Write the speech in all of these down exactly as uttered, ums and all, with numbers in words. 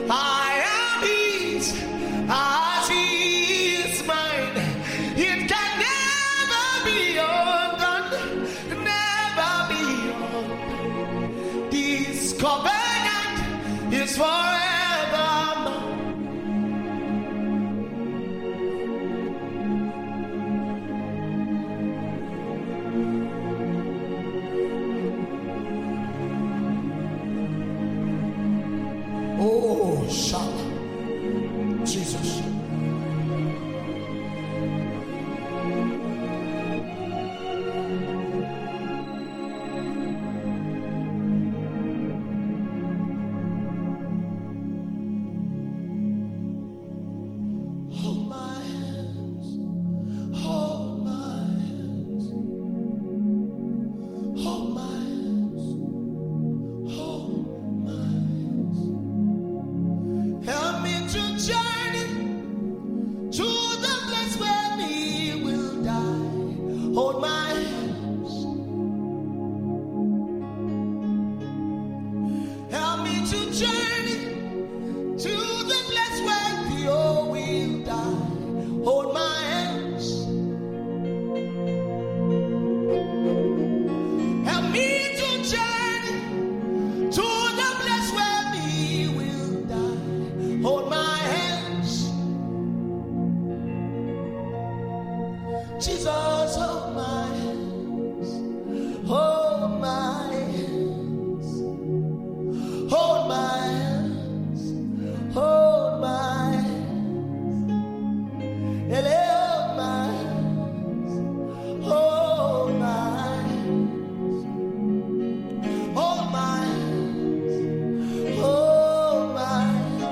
I am his, as he is mine. It can never be undone, never be undone. This covenant is forever. Oh, shout, Jesus. Hold my hands, hold my hands, hold my hands, hold my hands. Help me to journey to the place where we will die. Hold my hands. Help me to journey to the place where we all will die. Hold my hands. Help me to journey to the place where we will die. Hold my hands. Jesus, hold my hands. Hold my hands. Hold my hands. Hold my hands. Ele, hold my hands. Hold my hands. Hold my hands. Hold my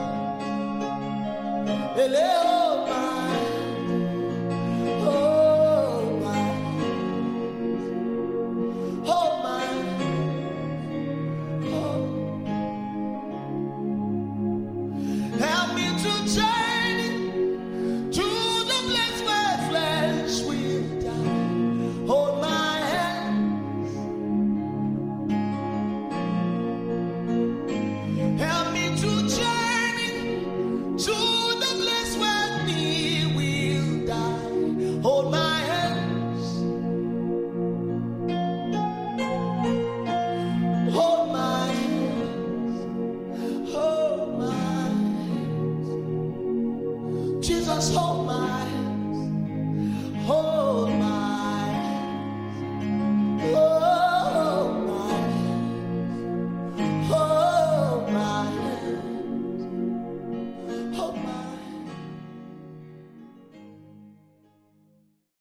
hands. Ele, hold my hands. Hold my hands. Hold my hands. Hold. Help me to journey to the place where flesh will die. Hold my hands. Help me to journey to the place where we will die. Hold my hands. Hold my hands. Hold my hands. Jesus, hold my hands. Hold